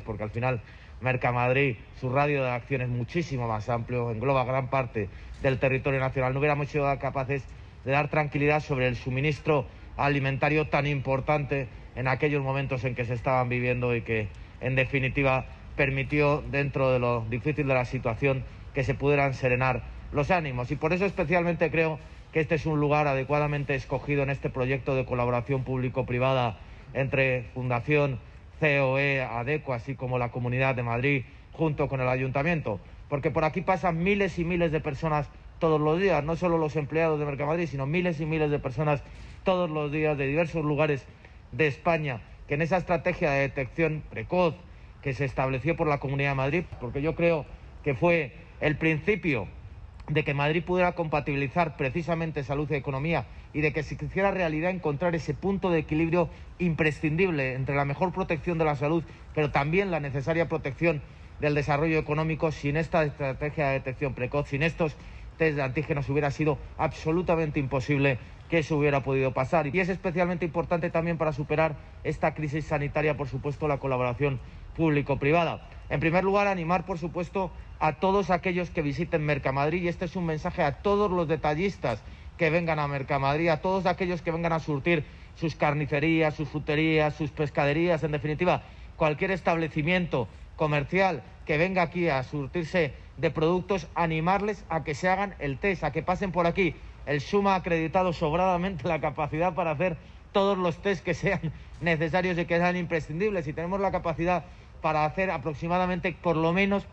porque al final Mercamadrid, su radio de acción es muchísimo más amplio, engloba gran parte del territorio nacional. No hubiéramos sido capaces de dar tranquilidad sobre el suministro alimentario tan importante en aquellos momentos en que se estaban viviendo y que, en definitiva, permitió, dentro de lo difícil de la situación, que se pudieran serenar los ánimos. Y por eso especialmente creo que este es un lugar adecuadamente escogido en este proyecto de colaboración público-privada entre Fundación COE, ADECO, así como la Comunidad de Madrid, junto con el Ayuntamiento, porque por aquí pasan miles y miles de personas todos los días, no solo los empleados de Mercamadrid, sino miles y miles de personas todos los días de diversos lugares de España, que en esa estrategia de detección precoz que se estableció por la Comunidad de Madrid, porque yo creo que fue el principio de que Madrid pudiera compatibilizar precisamente salud y economía y de que se hiciera realidad encontrar ese punto de equilibrio imprescindible entre la mejor protección de la salud, pero también la necesaria protección del desarrollo económico. Sin esta estrategia de detección precoz, sin estos test de antígenos, hubiera sido absolutamente imposible que eso hubiera podido pasar. Y es especialmente importante también para superar esta crisis sanitaria, por supuesto, la colaboración público-privada. En primer lugar, animar, por supuesto, a todos aquellos que visiten Mercamadrid, y este es un mensaje a todos los detallistas que vengan a Mercamadrid, a todos aquellos que vengan a surtir sus carnicerías, sus fruterías, sus pescaderías, en definitiva, cualquier establecimiento comercial que venga aquí a surtirse de productos, animarles a que se hagan el test, a que pasen por aquí. El SUMA ha acreditado sobradamente la capacidad para hacer todos los test que sean necesarios y que sean imprescindibles, y tenemos la capacidad para hacer aproximadamente por lo menos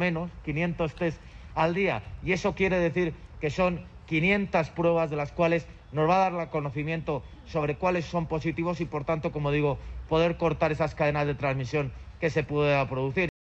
500 test al día, y eso quiere decir que son 500 pruebas de las cuales nos va a dar el conocimiento sobre cuáles son positivos y, por tanto, como digo, poder cortar esas cadenas de transmisión que se pueda producir.